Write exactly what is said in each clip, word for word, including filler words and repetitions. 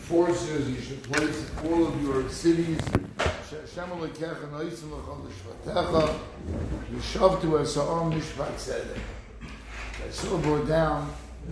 forces, you should place all of your cities. I saw brought down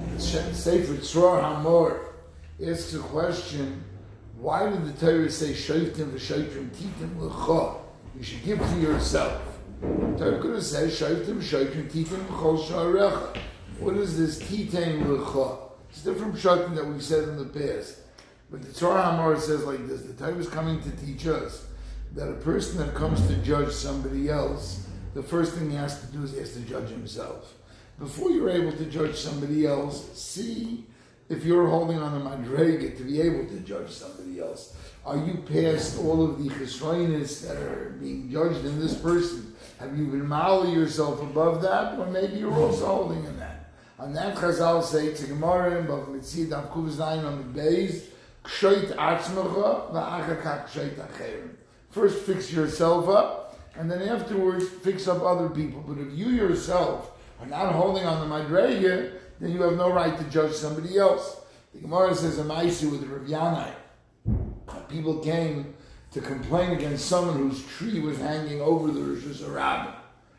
Sefer Tzror Hamor asks a question: why did the Torah say Shoitim v'Shoitrim Titim L'cha? You should give to yourself. The Torah could have said Shoitim v'Shoitrim Titim L'chol Sha'arecha. What is this Titim L'cha? It's different from that we've said in the past. But the Tzror Hamor says like this: the Torah is coming to teach us that a person that comes to judge somebody else, the first thing he has to do is he has to judge himself. Before you're able to judge somebody else, see if you're holding on a madrega to be able to judge somebody else. Are you past all of the chesroinus that are being judged in this person? Have you been mali yourself above that? Or maybe you're also holding in that. On that Chazal say, it's a Gemara in Bav Mitzid, Av Kuv Zayin on the Beis, Kshoit Atzmecha, Va'achakak Kshoit Acherim. First fix yourself up, and then afterwards fix up other people. But if you yourself are not holding on the madrega, then you have no right to judge somebody else. The Gemara says a ma'aser with Rav Yanai. People came to complain against someone whose tree was hanging over the Rosh Hashanah.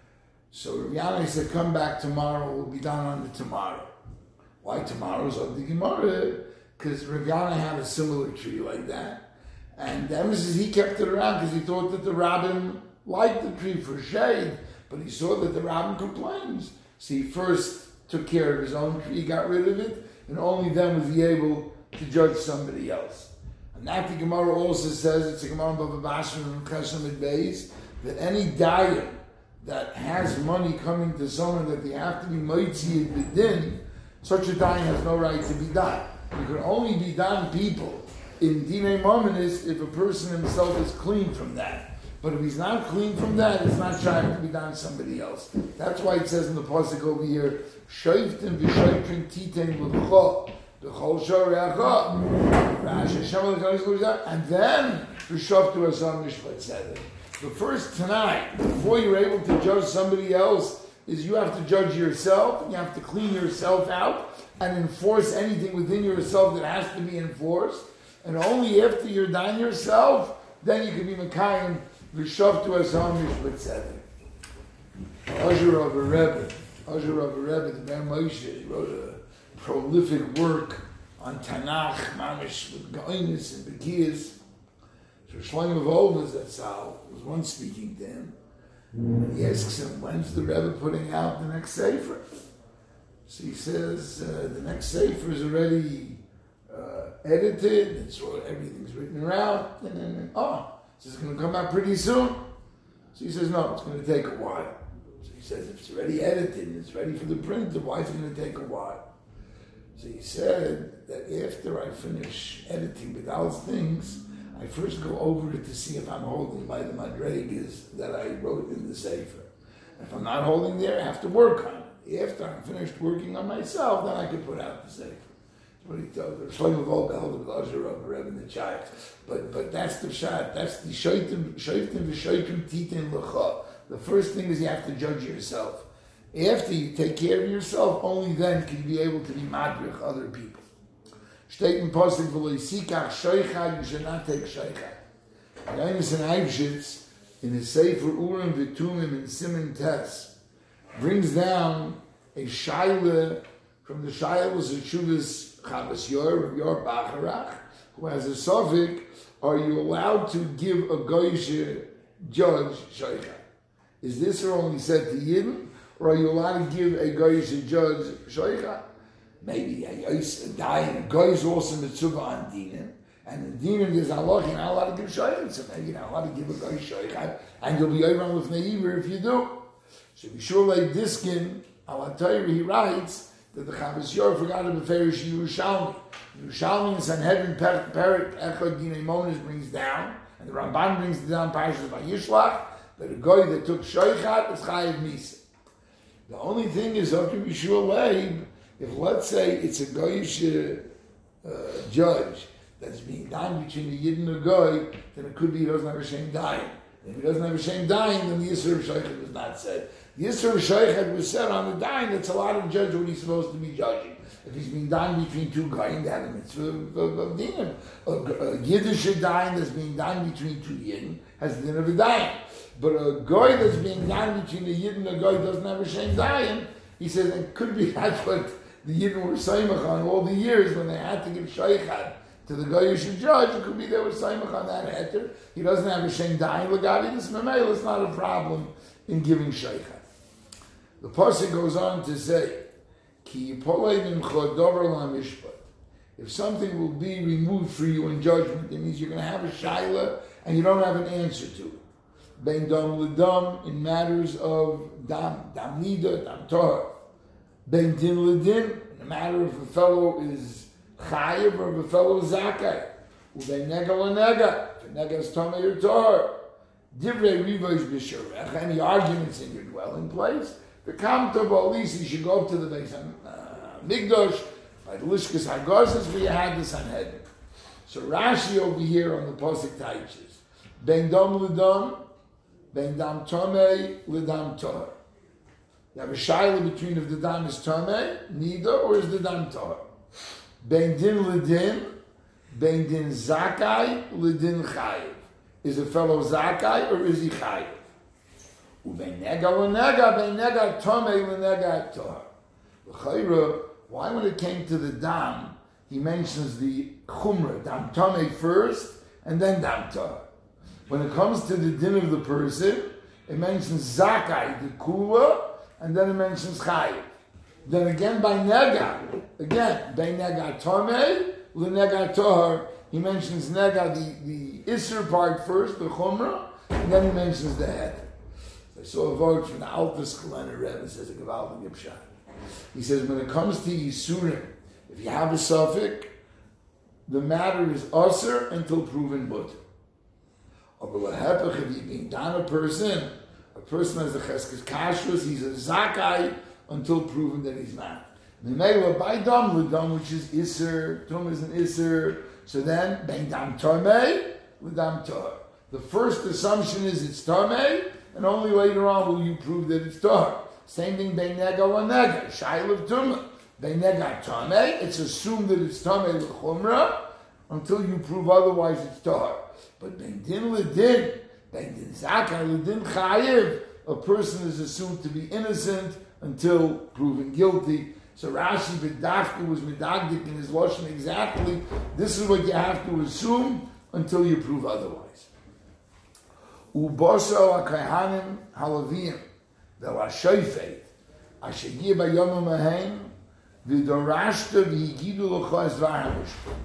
So Rav Yanai said, come back tomorrow, we'll be done on it tomorrow. Why tomorrow? So the Gemara, because Rav Yanai had a similar tree like that. And the emphasis, he kept it around because he thought that the rabbin liked the tree for shade, but he saw that the rabbin complains. So he first took care of his own tree, got rid of it, and only then was he able to judge somebody else. And that the Gemara also says, it's a Gemara of Bava Basra and Chesam at Beis, that any dayan that has money coming to someone that they have to be moitzi b'din, such a dayan has no right to be done. You can only be done people in Dinei Mominis if a person himself is clean from that. But if he's not clean from that, it's not trying to be done somebody else. That's why it says in the pasuk over here, Shoiftim v'shoiftim titem l'cha, l'chol sha'arecha, and then v'shoftu asam mishpat tzedek. The first tonight, before you're able to judge somebody else, is you have to judge yourself, and you have to clean yourself out, and enforce anything within yourself that has to be enforced. And only after you're done yourself, then you can be Mekayim v'shavtu asam mishpat tzedek. Azur of a Rebbe, Azur of a Rebbe, the Ben Moshe, he wrote a prolific work on Tanakh, Mamish, with Ga'inus and Bekiyas. So Shlomo Volvaz, that's how, was once speaking to him. And he asks him, when's the Rebbe putting out the next Sefer? So he says, uh, the next Sefer is already uh, edited, it's all, everything's written out, and then, oh, so it's going to come out pretty soon. So he says, no, it's going to take a while. So he says, if it's already edited and it's ready for the printer, why is it going to take a while? So he said that after I finish editing with those things, I first go over it to see if I'm holding by the madregas that I wrote in the Sefer. If I'm not holding there, I have to work on it. After I'm finished working on myself, then I can put out the Sefer. That's what he told her. Shlomo Volga held the Azur of Rebbe in the Chai. But but that's the shot. That's the shoitim shoitim v'shoitim titin l'cha. The first thing is you have to judge yourself. After you take care of yourself, only then can you be able to be madrich other people. Steht in Posting v'lo yisikach shoichad, you should not take shoichad. Yonis and Eibshitz, in his Sefer Urim V'tumim in Siman Tes, brings down a shaila from the shailas of Shuvas Chavas Yor, of Yor Bacharach, who has a suffix, are you allowed to give a goyish judge shoichad? Is this only said to Yidden, or are you allowed to give a goyish judge shoichad? Maybe a dying, a guy is also mitzvah on dinim, and the dinim is Allah, you're not allowed to give shoichad, so maybe you're not allowed to give a guy shoichad, and you'll be over with neiver if you do. So Bishulei Diskin, al Torah, he writes that the Chavas Yor forgot to beferish Yerushalmi. Yerushalmi in Sanhedrin Perik Echad Dinei Monis brings down, and the Ramban brings down Parashas Vayishlach, that a guy that took shoichad is chayiv misa. The only thing is after Bishulei, if let's say it's a goyish uh, judge that's being done between the Yid and the Goy, then it could be he doesn't have a shame dying. If he doesn't have a shame dying, then the Yisur of Shoichad was not said. The Yisur of Shoichad was said on the dying, that's a lot of judge what he's supposed to be judging. If he's being done between two guys, they have a mitzvah of, of, of dinim. A, a Yiddish dayan that's being done between two Yidden has the din of a dayan. But a guy that's being done between a Yid and a guy doesn't have a shem dayan, he says it could be that's what the Yidden were saimach on all the years when they had to give shaychad to the guy who should judge. It could be they were saimach on that heter. He doesn't have a shem dayan. Lagavi this memel is not a problem in giving shaychad. The pasuk goes on to say, Ki yipolei mimcha dover lamishpat. If something will be removed for you in judgment, it means you're going to have a shaila and you don't have an answer to it. Ben dam ledam in matters of dam, dam nida, dam torah. Ben din ledin in the matter if a fellow is chayiv or if a fellow is zakai. Uben nega lenega, if a nega is tamei or torah. Divrei rivosh b'shorech, any arguments in your dwelling place. The Kamtov, at least you should go up to the Beis uh, Migdosh, by the Lishkas Hagazes, where you had the Sanhedrin. So Rashi over here on the Pasuk teaches, Ben Dam L'Dam, Ben Dam Tomei L'Dam Tor. You have a shaila between if the Dam is Tomei, Nida, or is the Dam Tor. Ben Din L'Din, Ben Din Zakai, L'Din Chayiv. Is a fellow Zakai, or is he Chayiv? Ubenega lenega, benega tomei lenega tor. Why when it came to the dam, he mentions the chumrah, dam tomei first, and then dam tor. When it comes to the din of the person, it mentions zakai, the kula, and then it mentions chayiv. Then again by nega, again, benega tomei, lenega tor, he mentions nega, the, the isser part first, the chumrah, and then he mentions the head. I saw a vote from the Alpes Kalender Rebbe, says a Gavaldi Gibshat. He says, when it comes to Yisurim, if you have a suffix, the matter is usher until proven butter. Or if you're being done a person, a person has a cheskes kashrus, he's a zakai until proven that he's not. Memela by dam l'dam, which is iser, tum is an iser, so then ben dam tomei l'dam tor. The first assumption is it's tomei, and only later on will you prove that it's tahar. Same thing, beinega lenega, shail of tumah. Beinega tameh, it's assumed that it's tameh l'chumra until you prove otherwise it's tahar. But bein din l'din, bein din zakar l'din chayiv, a person is assumed to be innocent until proven guilty. So Rashi b'dafka was medagdik in his lashon exactly. This is what you have to assume until you prove otherwise. Uboso HaKahanim HaLevim VeLaShoifet Asher Yeh Bayom HaMahem V'Dorashta V'Yigidu L'Cho Es Dvar HaMishpat.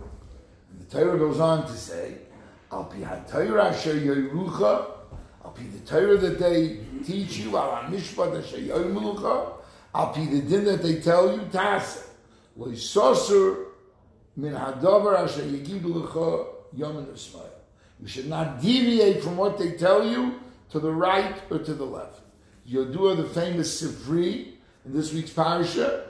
The Torah goes on to say, Al Pi HaTorah Asher Yorucha, Al Pi the Torah that they teach you, Al HaMishpat Asher Yorucha, Al Pi the din that they tell you, Tase Lo Yisosur Min HaDavar Asher Yigidu L'Cho Yom N'Ismael. You should not deviate from what they tell you to the right or to the left. Yodua, the famous Sifri, in this week's parasha,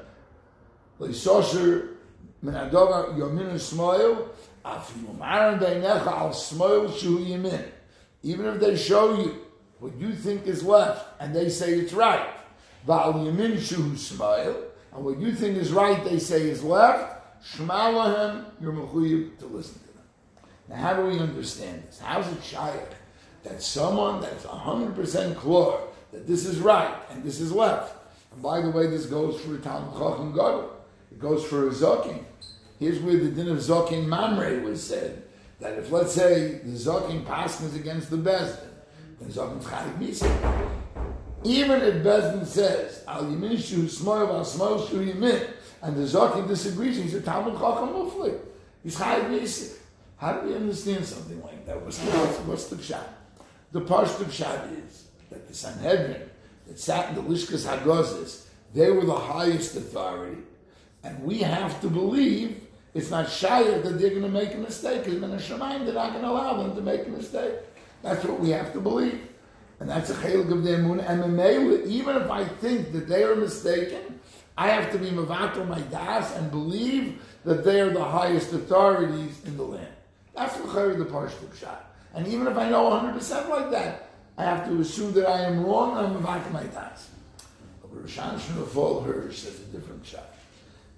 Leisosher Menadova Yomin Smoil, Afimu Maran Beinecha Al Smoil Shu Yemin. Even if they show you what you think is left and they say it's right, Val Yemin Shu Smoil, and what you think is right they say is left, Shema Lahem, you're mechuyev to listen to them. Now, how do we understand this? How is it shaykh that someone that's one hundred percent clear that this is right and this is left? And by the way, this goes for a Talmud Chacham Gadol. It goes for a Zokin. Here's where the din of Zokin Mamre was said, that if, let's say, the Zokin passes against the Bezdin, then Zokin's Chayiv Misa. Even if Bezdin says, Al Yamin Shu Smoil Al Smoil Shu Yamin, and the Zokin disagrees, he's a Talmud Chacham Mufli. He's Chayiv Misa. How do we understand something like that? What's the, what's the pshat? The pashut pshat is that the Sanhedrin that sat in the Lishkas Hagazes, they were the highest authority, and we have to believe it's not shayah that they're going to make a mistake, because in a Shemayim they're not going to allow them to make a mistake. That's what we have to believe. And that's a chelik of their moon. And even if I think that they are mistaken, I have to be mevatel my das and believe that they are the highest authorities in the land. That's the chayr the pashut pshat. And even if I know one hundred percent like that, I have to assume that I am wrong and I'm mevatel my das. But Rosh Hashanah Fall Hirsch says a different pshat.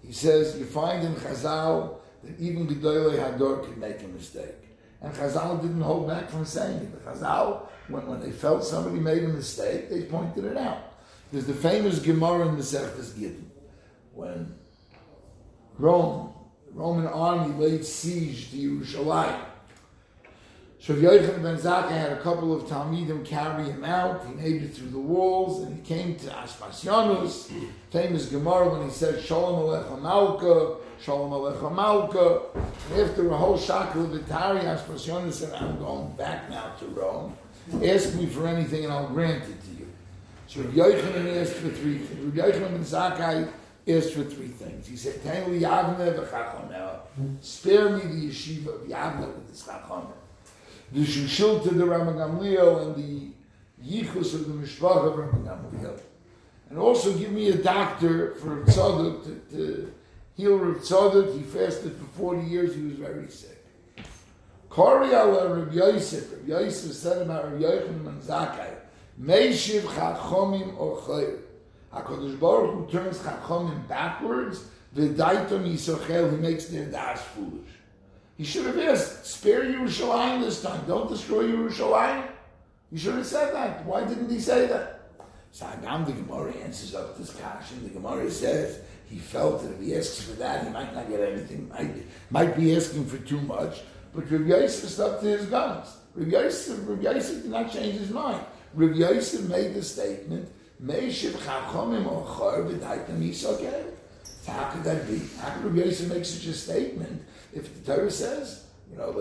He says, you find in Chazal that even Gedolei Hador could make a mistake. And Chazal didn't hold back from saying it. The Chazal, when, when they felt somebody made a mistake, they pointed it out. There's the famous Gemara in Masechtas Gittin. When Rome, the Roman army laid siege to Yerushalayim. So Rav Yochanan ben Zakkai had a couple of Talmidim carry him out. He made it through the walls, and he came to Aspasianus, famous Gemara, when he said, Shalom Alecha Malka, Shalom Alecha Malka. And after a whole shakel of Vitari, Aspasianus said, I'm going back now to Rome. Ask me for anything and I'll grant it to you. So Rav Yochanan asked for three things. Rav Yochanan ben Zakkai asked for three things. He said, Ten li Yavne v'chachomeh. Spare me the yeshiva of Yavne with this chachomeh. The Shushil to the Rama Gamliel and the Yichus of the Mishpach of Rama Gamliel. And also give me a doctor for Rav Tzadok to, to heal Rav Tzadok. He fasted for forty years, he was very sick. Kori ala Rav Yosef. Rav Yosef said about Rav Yochanan ben Zakkai, Meishiv chachomim ochayr. HaKadosh Baruch Hu turns chachomim backwards, v'daitom yisochel, he makes their das foolish. He should have asked, spare Yerushalayim this time. Don't destroy Yerushalayim. He should have said that. Why didn't he say that? So Agam the Gemara answers up this question. The Gemara says he felt that if he asks for that, he might not get anything. Might, might be asking for too much. But Rav Yosef stuck to his guns. Rav Yosef, Rav Yosef did not change his mind. Rav Yosef made the statement, Meishiv chachomim ochar v'daitam yisokeh. So how could that be? How could Rav Yosef make such a statement if the Torah says, you know,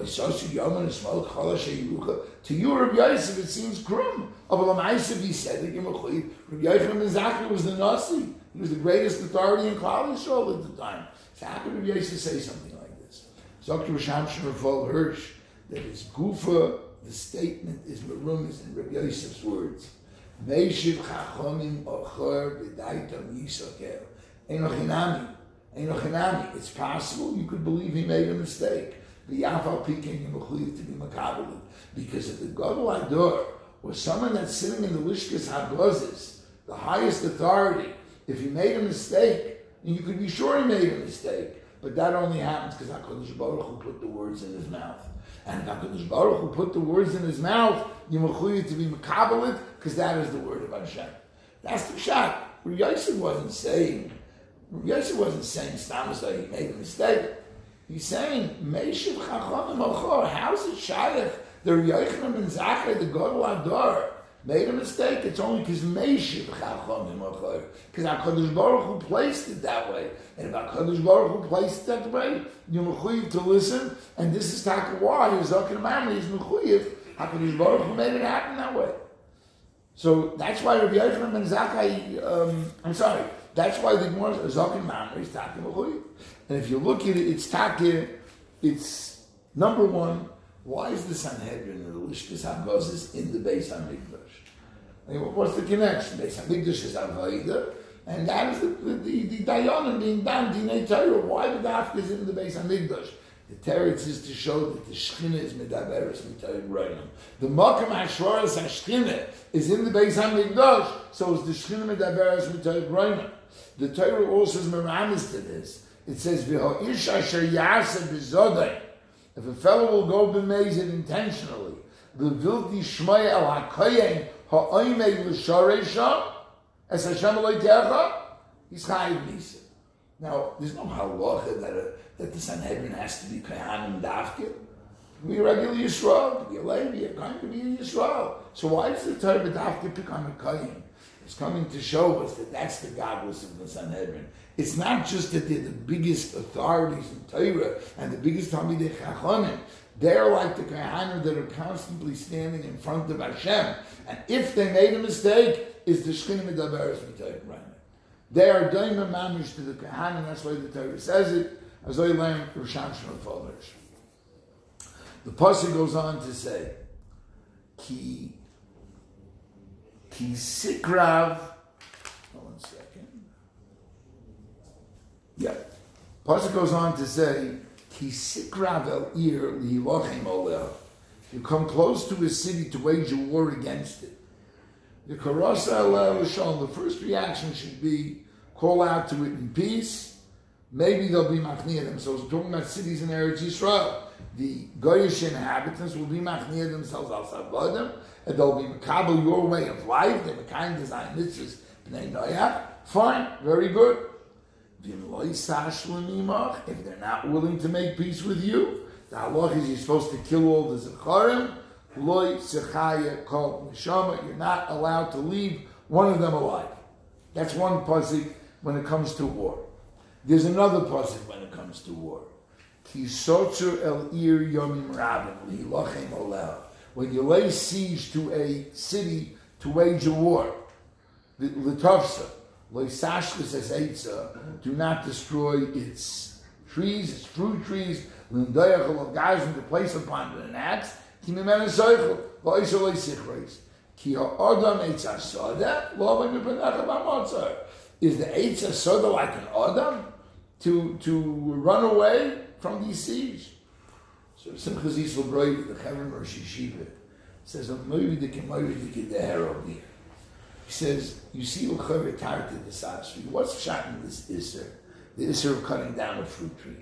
to you, Rav Yosef, it seems krum. He said that Rav Yochanan ben Zakkai was the Nasi. He was the greatest authority in Klal Yisrael at the time. So how could Rav Yosef say something like this? Doctor Risham Shemafol Hirsch, that his gufa, the statement is merumas in Rav Yosef's words. Meishiv chachomim ochor v'daitam yisokel. Einochinami. Einochinami. It's possible you could believe he made a mistake. The Yafal Peking and Mechuyev to be Makabbalah. Because if the Gadol Ador was someone that's sitting in the Lishkas HaGozis, the highest authority, if he made a mistake, and you could be sure he made a mistake, but that only happens because HaKadosh Baruch Hu put the words in his mouth. And HaKadosh Baruch Hu put the words in his mouth, you Mechuyev to be Makabbalah, because that is the word of Hashem. That's the shot. Rav Yosef wasn't saying, Rav Yosef wasn't saying Stamazai, he made a mistake. He's saying, Meishiv chachomim ochor. How's it shayach? The Rav Yochanan ben Zakkai, the Gadol Ador, made a mistake. It's only because Meishiv chachomim ochor. Because HaKadosh Baruch Hu placed it that way. And if HaKadosh Baruch Hu placed it that way, you're mechuyev to listen. And this is taka why you're Zaken Mamre is mechuyev. HaKadosh Baruch Hu made it happen that way. So that's why Rav Yochanan ben Zakkai, um, I'm sorry, that's why the Gemara is Zaken Mamre is taka mechuyev. And if you look at it, it's taka, it's number one, why is the Sanhedrin and the Lishkas HaGozis in the Beis HaMikdash? I mean, what's the connection? Beis HaMikdash is Avodah, and that is the, the, the, the Dayanim being done, Dinei Torah. Why the Dafka is in the Beis HaMikdash? The Teretz is to show that the Shechina is Medaberes Mitoy Groinim. The Makam HaShvaras HaShechina is in the Beis HaMikdash, so is the Shechina Medaberes Mitoy Groinim. The Torah also is Meramis to this. It says, if a fellow will go b'mezid intentionally, v'vilti shmaya el ha'koyen ha'oimei l'shareisha, as Hashem aloitecha, he's chayiv misa. Now, there's no halacha that, a, that the Sanhedrin has to be kohanim dafke. To be a regular Yisrael, to be a Levi, a kohen to be a Yisrael. So why does the Torah dafke pick on a kohen? It's coming to show us that that's the godless of the Sanhedrin. It's not just that they're the biggest authorities in Torah and the biggest Talmidei Chachamim. They're like the Kohanim that are constantly standing in front of Hashem. And if they made a mistake, is the Shechina Medaberes Mitoy Groinim. They are Daima Mamish to the Kohanim. That's why the Torah says it. As I learned from Shamshon Folders. The pasuk goes on to say, Ki Ki Sikrav. One second. Yeah. Pasuk goes on to say, Ki Sikrav el ir lihilochem oleh. You come close to a city to wage a war against it. The Karasa el L'Shalom, the first reaction should be call out to it in peace. maybe they'll be machniya themselves. We're talking about cities in Eretz Yisrael. The Goyish inhabitants will be machniya themselves outside Adam, and they'll be makabel your way of life. They're kind design mitzvahs b'nei noyach. Fine, very good. If they're not willing to make peace with you, the halach is you're supposed to kill all the zecharim. Loi sechaya kol neshama. You're not allowed to leave one of them alive. That's one pasuk when it comes to war. There's another pasuk when it comes to war. Ki sotzer el ir yomim rabim lilachem oleh. When you lay siege to a city to wage a war, the l'tafsa. Do not destroy its trees, its fruit trees. Guys, when to place upon it an axe. Is the Eitz HaSoda like an Adam to to run away from these siege? So Simcha Zisel Brody, the Chaver Rosh Yeshiva, says, maybe the Kemoyri to get the hair over here. He says, you see L'chaver Tarta the Sasri. What's shot in this Isser? The Isser of cutting down a fruit tree.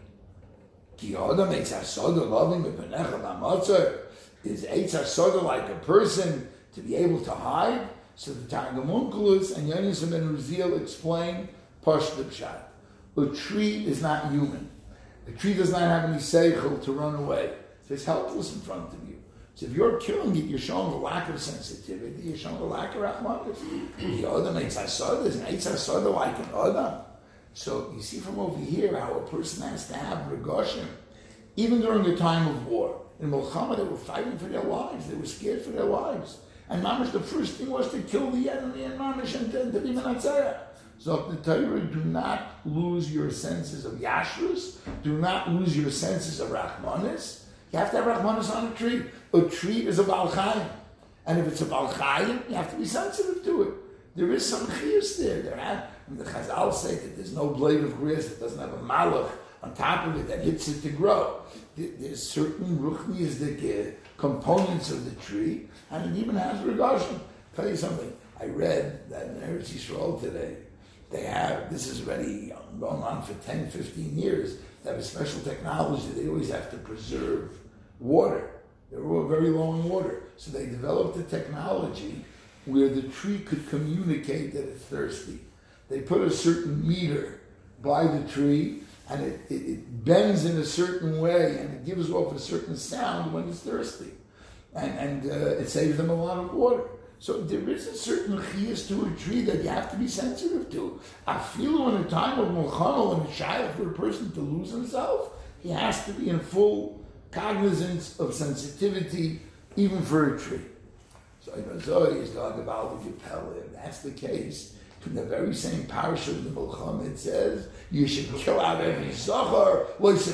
Ki Adam Eitz HaSoda loving Mepenecha B'Matzah. Is Eitz HaSoda like a person to be able to hide? So the Targum Onkelos and Yonis ben Ruziel explain Pashta Pshat. A tree is not human. A tree does not have any seichel to run away. So it's helpless in front of you. So if you're killing it, you're showing a lack of sensitivity. You're showing a lack of rachmanis. The Adam Eitz HaSoda is an Eitz HaSoda like an Adam. So you see from over here how a person has to have regashim, even during the time of war. In Milchama, they were fighting for their lives. They were scared for their lives. And Mamish, the first thing was to kill the enemy and Mamish and to, to be Menatzerah. So the Torah, do not lose your senses of Yashrus. Do not lose your senses of Rachmanis. You have to have Rachmanis on a tree. A tree is a Baal Chayim. And if it's a Baal Chayim, you have to be sensitive to it. There is some chiyus there. There have, and the Chazal say that there's no blade of grass that doesn't have a malach on top of it that hits it to grow. There's certain ruchniistic components of the tree, and it even has regashim. Tell you something. I read that in Eretz Yisrael today, they have, this is already going on for ten, fifteen years, they have a special technology. They always have to preserve water. They're all very low in water. So they developed a technology where the tree could communicate that it's thirsty. They put a certain meter by the tree, and it, it, it bends in a certain way, and it gives off a certain sound when it's thirsty. And, and uh, it saves them a lot of water. So there is a certain chiyas to a tree that you have to be sensitive to. I feel in a time of Mulchama, when it's shy for a person to lose himself, he has to be in full cognizance of sensitivity, even for a tree. So Ibn Zohar is talking about the Gepel. If that's the case, in the very same parasha of the Mulchama, it says, you should kill out every Zachar,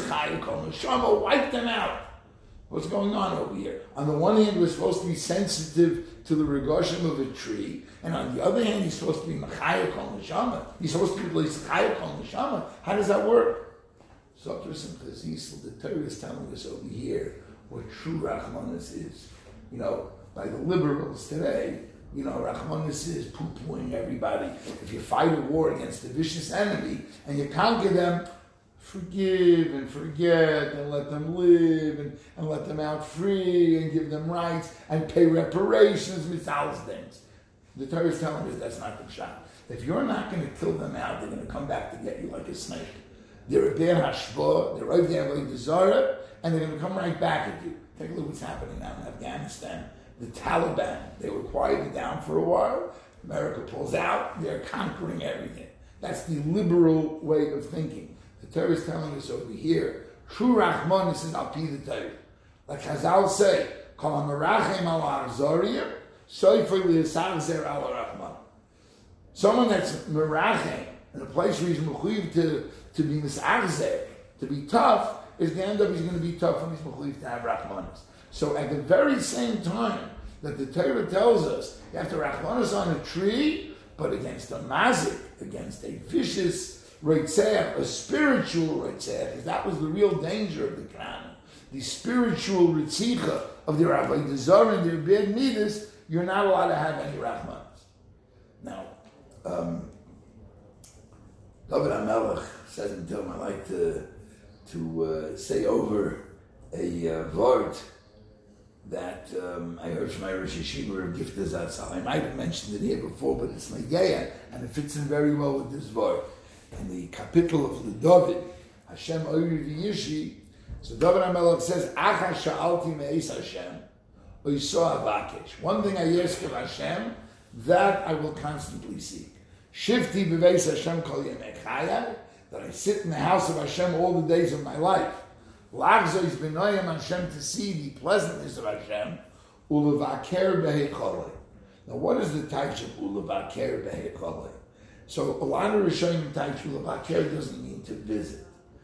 wipe them out. What's going on over here? On the one hand, we're supposed to be sensitive to the regashim of a tree, and on the other hand, he's supposed to be machaya kol neshama. He's supposed to be machaya kol neshama. How does that work? So, the Torah is telling us over here what true Rachmanis is. You know, by the liberals today, you know, Rachmanis is poo-pooing everybody. If you fight a war against a vicious enemy and you conquer them, forgive and forget and let them live and, and let them out free and give them rights and pay reparations with thousands things. The Torah is telling us that's not the shot. If you're not going to kill them out, they're going to come back to get you like a snake. They're a bear hashpah, they're right there like the Zara, and they're going to come right back at you. Take a look what's happening now in Afghanistan. The Taliban, they were quieted down for a while. America pulls out, they're conquering everything. That's the liberal way of thinking. The Torah is telling us over here, true Rachmanis is al pi the Torah. Like Chazal say, Kol ha-merachem al ha'azorim, soifei li'asachzer al ha'rachman. Someone that's merachem, in a place where he's mechuyev to, to be misachzer, to be tough, is going to end up he's going to be tough when he's mechuyev to have Rachmanis. So at the very same time that the Torah tells us you have to Rachmanis on a tree, but against a mazik, against a vicious Reitzeh, a spiritual Reitzeh, because that was the real danger of the Quran. The spiritual Ritzicha of the Rabbi Dezar and their bad midas, you're not allowed to have any Rachmanis. Now, um, David HaMelech says in Tilm, I like to to uh, say over a uh, word that um, I heard from my Rosh Yeshiva Gift Zatzal. I might have mentioned it here before, but it's my Geya, and it fits in very well with this word. In the capital of the David, Hashem Oiri V'Yishi, so David HaMelech says, Acha sha'alti me'es Hashem, oiso avakesh. One thing I ask of Hashem, that I will constantly seek. Shifti b'veis Hashem kol yemei chayai, that I sit in the house of Hashem all the days of my life. L'achzois b'noyim Hashem, to see the pleasantness of Hashem, ulevaker b'heikolei. Now what is the type of ulevaker b'heikolei? So a lot of Rishonim types ulevaker doesn't mean to visit.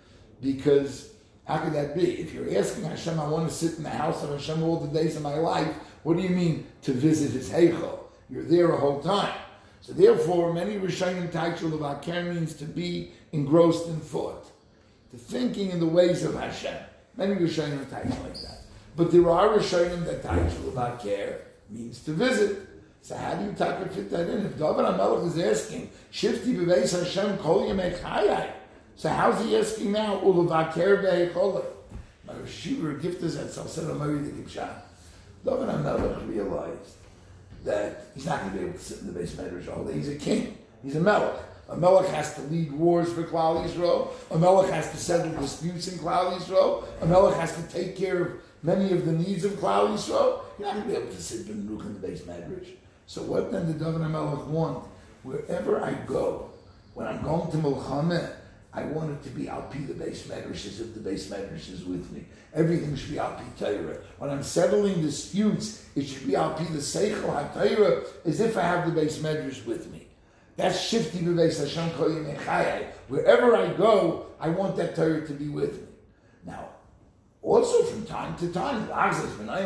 Because how could that be? If you're asking Hashem, I want to sit in the house of Hashem all the days of my life, what do you mean to visit his heichal? You're there a whole time. So therefore, many Rishonim Taichul Levaker means to be engrossed in thought, to thinking in the ways of Hashem. Many Rishonim Taichul like that. But there are Rishonim that Taichul Levaker means to visit. So how do you take fit that in? If David HaMelech is asking, Shifti b'veis Hashem kol yemei chayai, so how's he asking now? Ulevaker b'heikolei. My Yeshiva Gift Zatzal said, Amari the Gibshan. David HaMelech realized that he's not going to be able to sit in the base medrash all day. He's a king. He's a melech. A melech has to lead wars for Klal Yisrael. A melech has to settle disputes in Klal Yisrael. A melech has to take care of many of the needs of Klal Yisrael. You're not going to be able to sit in the base medrash. So what then did David HaMelech want? Wherever I go, when I'm going to Milchameh, I want it to be Al-Pi the base medrash, if the base medrash is with me. Everything should be Al-Pi Torah. When I'm settling disputes, it should be Al-Pi the Seichel HaTorah, as if I have the base medrash with me. That's Shifti b'veis Hashem kol yemei chayai. Wherever I go, I want that Torah to be with me. Now, also from time to time, I'm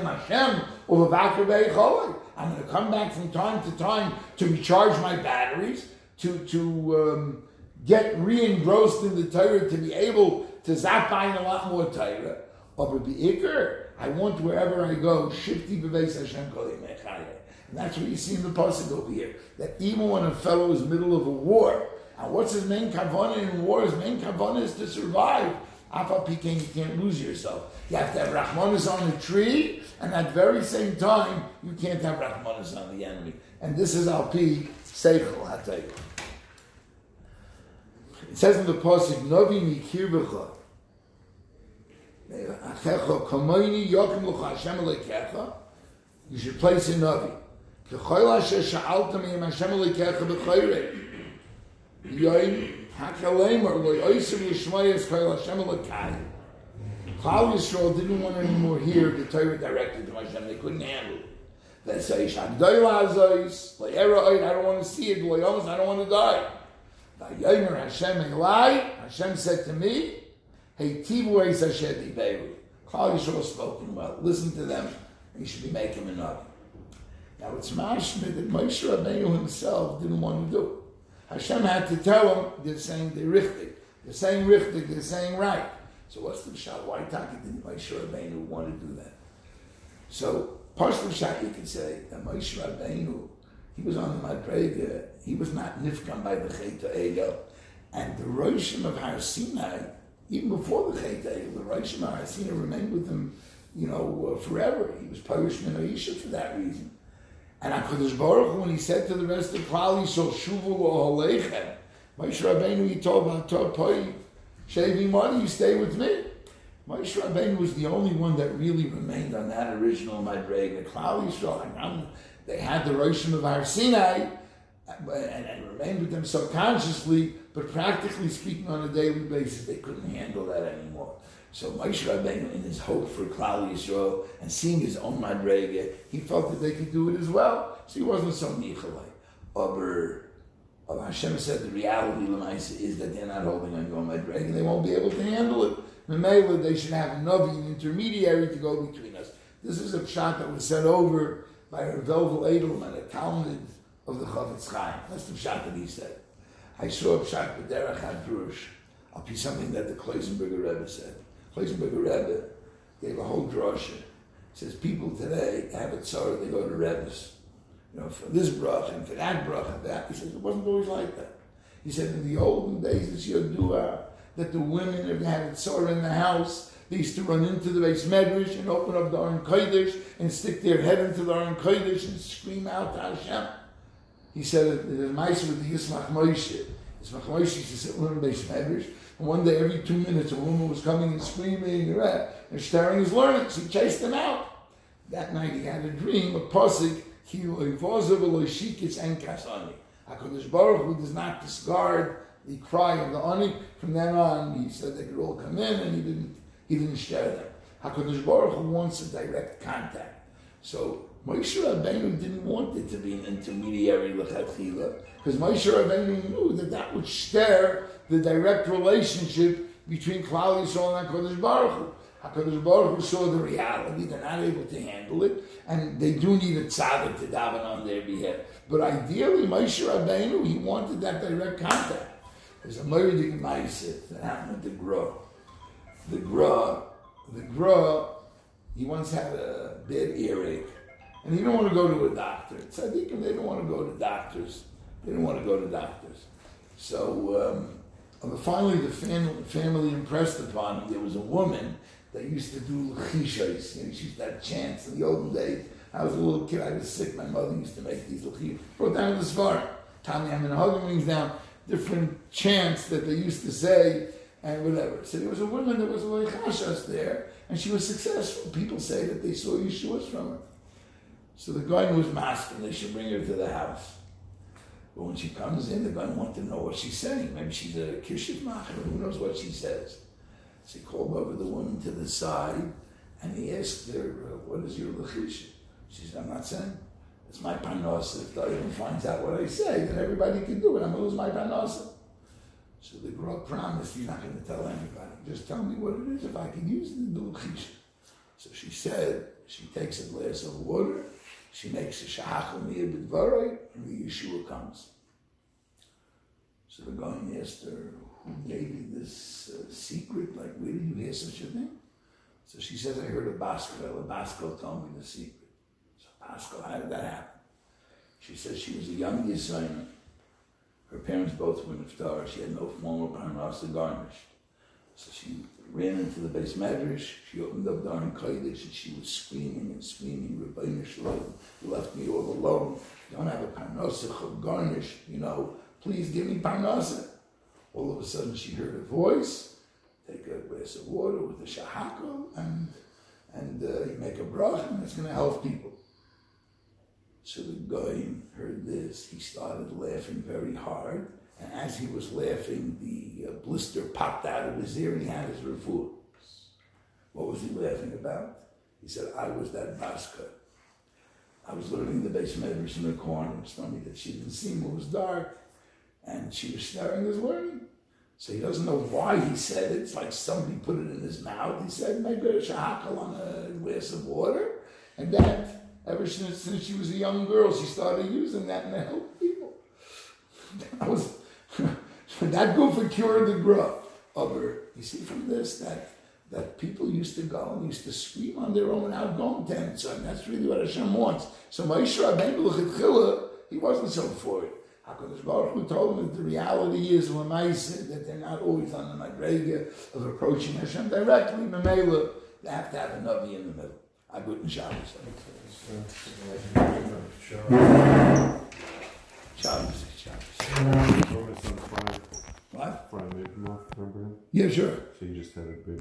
going to come back from time to time to recharge my batteries, to to um, get re-engrossed in the Torah, to be able to zap by a lot more Torah. But be'ikr, I want wherever I go, Shifti b'veis Hashem kol yemei chayai. And that's what you see in the pasuk over here. That even when a fellow is in the middle of a war, and what's his main kavanah in war? His main kavanah is to survive. Afal Pikin, you can't lose yourself. You have to have Rachmanis on the tree, and at the very same time, you can't have Rachmanis on the enemy. And this is Al-Pi Seichel HaTorah. It says in the pasuk, Novi mikir b'cha, Achecha kamoini yokim l'cha Hashem alekecha. You should place a Novi. K'choil asher sha'alta miyam Hashem alekecha b'choyrei. Yoim hakalemer lo yoisim l'shmoyes choil Hashem alekai. Klal Yisrael didn't want any more hear the Torah directed to Hashem. They couldn't handle it. They say, Shagdoil hazois, le'era oid, I don't want to see it, le'yomas, I don't want to die. V'yomer Hashem elai, Hashem said to me, Hey, tivu eis Hashem diberu. Klal Yisrael spoken well. Listen to them. You should be making a Navi. Now it's mashmid that Moshe Rabbeinu himself didn't want to do it. Hashem had to tell him, they're saying they're richtig. They're saying richtig, they're saying right. So what's the pshat? Why Taki didn't Moshe Rabbeinu want to do that? So, partial pshat you could say that Moshe Rabbeinu, he was on the Madrega, he was not nifkam by the Chet Egel. And the Roshim of Har Sinai, even before the Chet Egel, the Roshim of Har Sinai remained with him, you know, uh, forever. He was Parish Min Oisha for that reason. And HaKadosh Baruch Hu, when he said to the rest of Klal Yisrael, Shuvu lo holechem, Moshe Rabbeinu, he told Bator Poi, Shevi Mani, you stay with me. Moshe Rabbeinu was the only one that really remained on that original Madrega. Klal Yisrael, they had the Roshim of Har Sinai, and, and remained with them subconsciously, but practically speaking on a daily basis, they couldn't handle that anymore. So Moshe Rabbeinu, in his hope for Klal Yisrael and seeing his own Madrega, he felt that they could do it as well. So he wasn't so nichalai. But Hashem said the reality is that they're not holding on your Madrega, they won't be able to handle it. Memela, they should have a Navi, an intermediary to go between us. This is a pshat that was said over by Rav Velvel Edelman, a Talmud of the Chavetz Chaim. That's the pshat that he said. I saw a pshat with Derech HaDrush. I'll be something that the Kloisenberger Rebbe said. Kloisenberger Rebbe gave a whole drasha. He says people today have a tzara, they go to Rebbe's. You know, for this bracha and for that bracha and that. He says it wasn't always like that. He said in the olden days, it's your dua. that the women, if they had a tzara in the house, they used to run into the Beis Medrash and open up the Aron Kodesh and stick their head into the Aron Kodesh and scream out to Hashem. He said that the Meiser with the Yismach Moshe. Yismach Moshe used to sit in the Beis Medrash, and one day every two minutes a woman was coming and screaming and staring his learning, so he chased them out. That night he had a dream, a pasuk, Ki loivazav loishikitz en kasani. HaKadosh Baruch Hu does not discard the cry of the ani. From then on, he said they could all come in, and he didn't he didn't share them. HaKadosh Baruch Hu wants a direct contact. So Moshe Rabbeinu didn't want it to be an intermediary lechatchila, because Moshe Rabbeinu knew that that would stir the direct relationship between Klal Yisrael and HaKadosh Baruch Hu. HaKadosh Baruch Hu saw the reality; they're not able to handle it, and they do need a tzaddik to daven on their behalf. But ideally, Moshe Rabbeinu, he wanted that direct contact. There's a murder ma'aseh that happened at the Gra. The Gra, the Gra, he once had a bad earache, and he didn't want to go to a doctor. Tzaddikim, they don't want to go to doctors. They didn't want to go to doctors. So um, finally, the family, family impressed upon him. There was a woman that used to do l'chishos. You know, she used to have chants in the olden days. I was a little kid, I was sick, my mother used to make these l'chishos. Brought down the Svar. Tommy, I'm in hugging rings down, different chants that they used to say, and whatever. So there was a woman that was a l'chashas there, and she was successful. People say that they saw Yeshuas from her. So the guy was masking, they should bring her to the house. But when she comes in, the guy wants to know what she's saying. Maybe she's a kishuf macher, who knows what she says. So he called over the woman to the side, and he asked her, what is your l'chish? She said, I'm not saying. It's my parnasa. If everyone finds out what I say, then everybody can do it. I'm going to lose my parnasa. So the girl promised, he's not going to tell anybody. Just tell me what it is, if I can use it in the l'chish. So she said, she takes a glass of water, she makes a shahachal miyah b'dvarei, and the Yeshua comes. So the guy asked her, who gave you this uh, secret? Like, where did you hear such a thing? So she says, I heard a Baskel. A Baskel told me the secret. So Baskel, how did that happen? She says she was a young Yisrael. Her parents both were niftar. She had no formal parnasa garnished. So she ran into the Beis Medrash. She opened up the Aron Kodesh, and she was screaming and screaming, Rebbeinu Shalom, you left me all alone. You don't have a parnasa garnish, you know. Please give me parnasa. All of a sudden she heard a voice, take a glass of water with a shahakal, and and uh, you make a bracha, and it's going to help people. So the guy heard this, he started laughing very hard, and as he was laughing, the uh, blister popped out of his ear, and he had his refuah. What was he laughing about? He said, I was that baska. I was learning the Beis Medrash in the corner. It was funny that she didn't see him, it was dark. And she was staring his learning. So he doesn't know why he said it. It's like somebody put it in his mouth. He said, make a shahakal on a glass of water. And that, ever since, since she was a young girl, she started using that to help people. That was, that goofa cured the grub of her. You see from this that that people used to go and used to scream on their own without going to him. So that's really what Hashem wants. So Moshe Rabbeinu l'chitchila, he wasn't so for it. HaKadosh Baruch Hu told him that the reality is that they're not always on the madrega of approaching Hashem directly. Memela, they have to have a Navi in the middle. I wouldn't Shabbos. Shabbos, Shabbos. What? Friday, remember him? Yeah, sure. So you just had a big